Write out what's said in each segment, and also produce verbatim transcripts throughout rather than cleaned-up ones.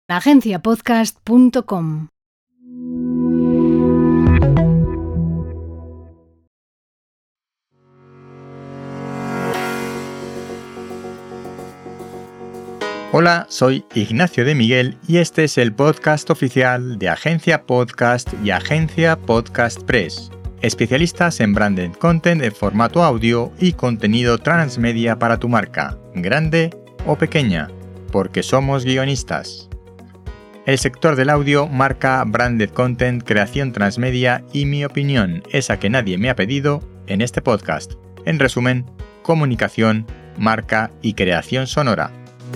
agencia podcast punto com. Hola, soy Ignacio de Miguel y este es el podcast oficial de Agencia Podcast y Agencia Podcast Press, especialistas en branded content de formato audio y contenido transmedia para tu marca, grande o pequeña, porque somos guionistas. El sector del audio marca branded content, creación transmedia y mi opinión, esa que nadie me ha pedido en este podcast. En resumen, comunicación, marca y creación sonora.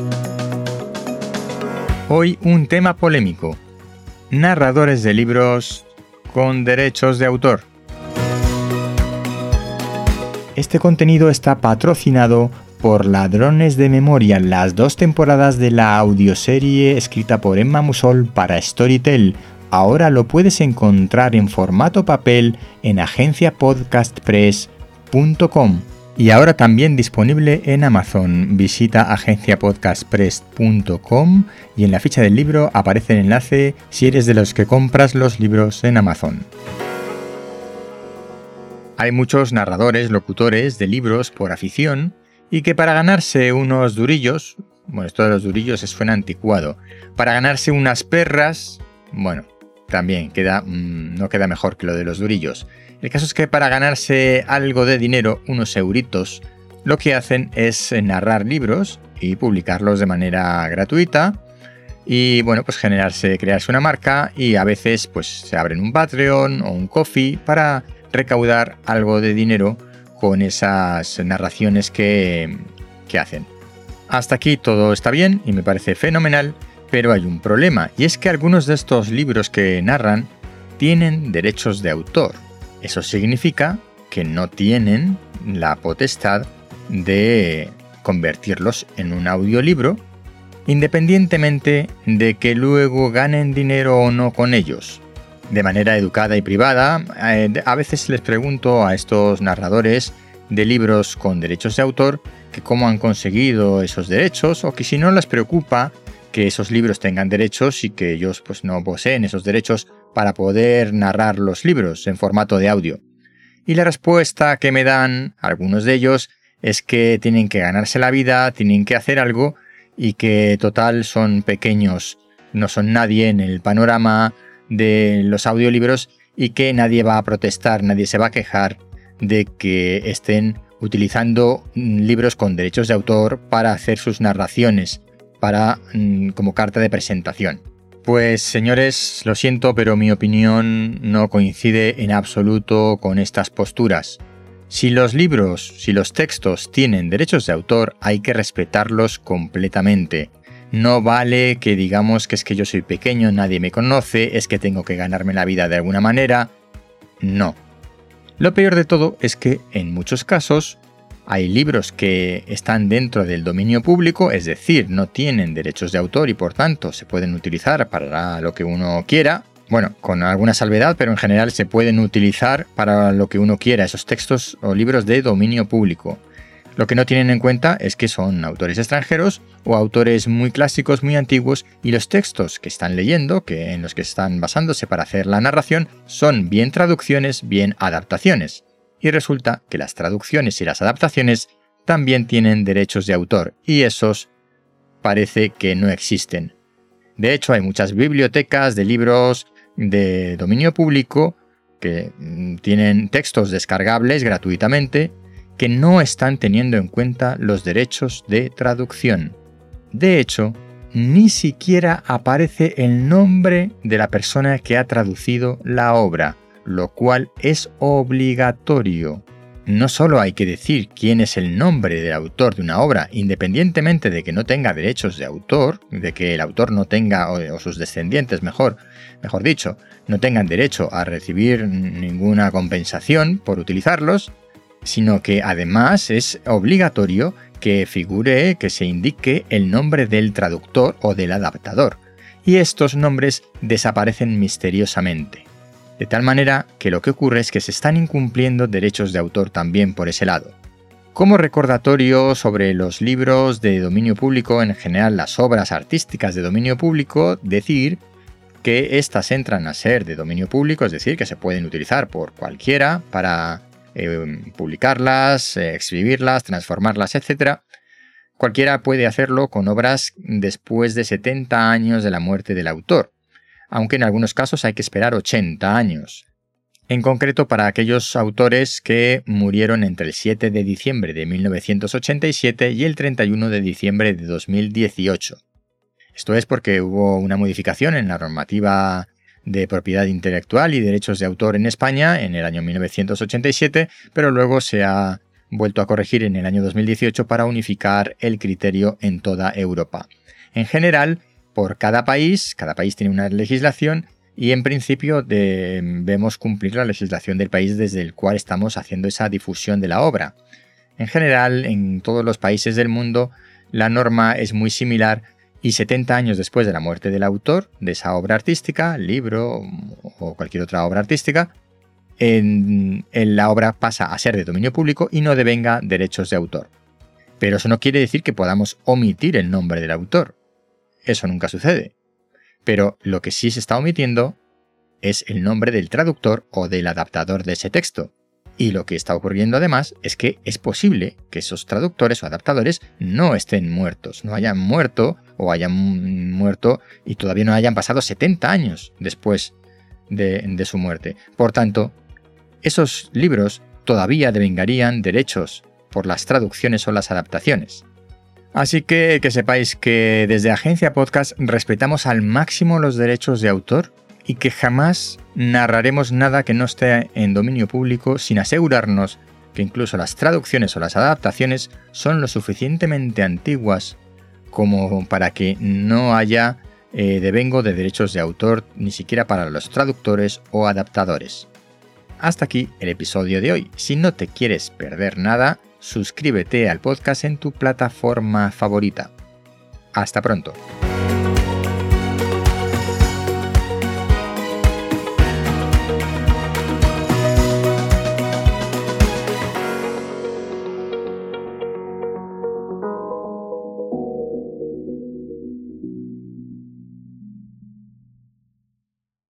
Hoy un tema polémico: narradores de libros con derechos de autor. Este contenido está patrocinado por Ladrones de Memoria, las dos temporadas de la audioserie escrita por Emma Musol para Storytel. Ahora lo puedes encontrar en formato papel en agencia podcast press punto com y ahora también disponible en Amazon. Visita agencia podcast press punto com y en la ficha del libro aparece el enlace si eres de los que compras los libros en Amazon. Hay muchos narradores, locutores de libros por afición y que para ganarse unos durillos, bueno, esto de los durillos suena anticuado, para ganarse unas perras, bueno, también queda, mmm, no queda mejor que lo de los durillos. El caso es que para ganarse algo de dinero, unos euritos, lo que hacen es narrar libros y publicarlos de manera gratuita y, bueno, pues generarse, crearse una marca y a veces pues se abren un Patreon o un Ko-fi para recaudar algo de dinero con esas narraciones que, que hacen. Hasta aquí todo está bien y me parece fenomenal, pero hay un problema, y es que algunos de estos libros que narran tienen derechos de autor. Eso significa que no tienen la potestad de convertirlos en un audiolibro, independientemente de que luego ganen dinero o no con ellos. De manera educada y privada, eh, a veces les pregunto a estos narradores de libros con derechos de autor que cómo han conseguido esos derechos, o que si no les preocupa que esos libros tengan derechos y que ellos pues no poseen esos derechos para poder narrar los libros en formato de audio. Y la respuesta que me dan algunos de ellos es que tienen que ganarse la vida, tienen que hacer algo y que total son pequeños, no son nadie en el panorama de los audiolibros y que nadie va a protestar, nadie se va a quejar de que estén utilizando libros con derechos de autor para hacer sus narraciones, para como carta de presentación. Pues señores, lo siento, pero mi opinión no coincide en absoluto con estas posturas. Si los libros, si los textos tienen derechos de autor, hay que respetarlos completamente. No vale que digamos que es que yo soy pequeño, nadie me conoce, es que tengo que ganarme la vida de alguna manera. No. Lo peor de todo es que, en muchos casos, hay libros que están dentro del dominio público, es decir, no tienen derechos de autor y por tanto se pueden utilizar para lo que uno quiera. Bueno, con alguna salvedad, pero en general se pueden utilizar para lo que uno quiera, esos textos o libros de dominio público. Lo que no tienen en cuenta es que son autores extranjeros o autores muy clásicos, muy antiguos, y los textos que están leyendo, que en los que están basándose para hacer la narración, son bien traducciones, bien adaptaciones. Y resulta que las traducciones y las adaptaciones también tienen derechos de autor, y esos parece que no existen. De hecho, hay muchas bibliotecas de libros de dominio público que tienen textos descargables gratuitamente, que no están teniendo en cuenta los derechos de traducción. De hecho, ni siquiera aparece el nombre de la persona que ha traducido la obra, lo cual es obligatorio. No solo hay que decir quién es el nombre del autor de una obra, independientemente de que no tenga derechos de autor, de que el autor no tenga, o, o sus descendientes, mejor, mejor dicho, no tengan derecho a recibir ninguna compensación por utilizarlos, sino que además es obligatorio que figure, que se indique el nombre del traductor o del adaptador, y estos nombres desaparecen misteriosamente. De tal manera que lo que ocurre es que se están incumpliendo derechos de autor también por ese lado. Como recordatorio sobre los libros de dominio público, en general las obras artísticas de dominio público, decir que éstas entran a ser de dominio público, es decir, que se pueden utilizar por cualquiera para eh, publicarlas, eh, exhibirlas, transformarlas, etcétera. Cualquiera puede hacerlo con obras después de setenta años de la muerte del autor, aunque en algunos casos hay que esperar ochenta años. En concreto para aquellos autores que murieron entre el siete de diciembre de mil novecientos ochenta y siete y el treinta y uno de diciembre de dos mil dieciocho. Esto es porque hubo una modificación en la normativa de propiedad intelectual y derechos de autor en España en el año mil novecientos ochenta y siete, pero luego se ha vuelto a corregir en el año dos mil dieciocho para unificar el criterio en toda Europa. En general, por cada país, cada país tiene una legislación y en principio debemos cumplir la legislación del país desde el cual estamos haciendo esa difusión de la obra. En general, en todos los países del mundo, la norma es muy similar y setenta años después de la muerte del autor de esa obra artística, libro o cualquier otra obra artística, en, en la obra pasa a ser de dominio público y no devenga derechos de autor. Pero eso no quiere decir que podamos omitir el nombre del autor. Eso nunca sucede. Pero lo que sí se está omitiendo es el nombre del traductor o del adaptador de ese texto. Y lo que está ocurriendo además es que es posible que esos traductores o adaptadores no estén muertos, no hayan muerto o hayan muerto y todavía no hayan pasado setenta años después de, de su muerte. Por tanto, esos libros todavía devengarían derechos por las traducciones o las adaptaciones. Así que que sepáis que desde Agencia Podcast respetamos al máximo los derechos de autor y que jamás narraremos nada que no esté en dominio público sin asegurarnos que incluso las traducciones o las adaptaciones son lo suficientemente antiguas como para que no haya eh, devengo de derechos de autor ni siquiera para los traductores o adaptadores. Hasta aquí el episodio de hoy. Si no te quieres perder nada, suscríbete al podcast en tu plataforma favorita. Hasta pronto.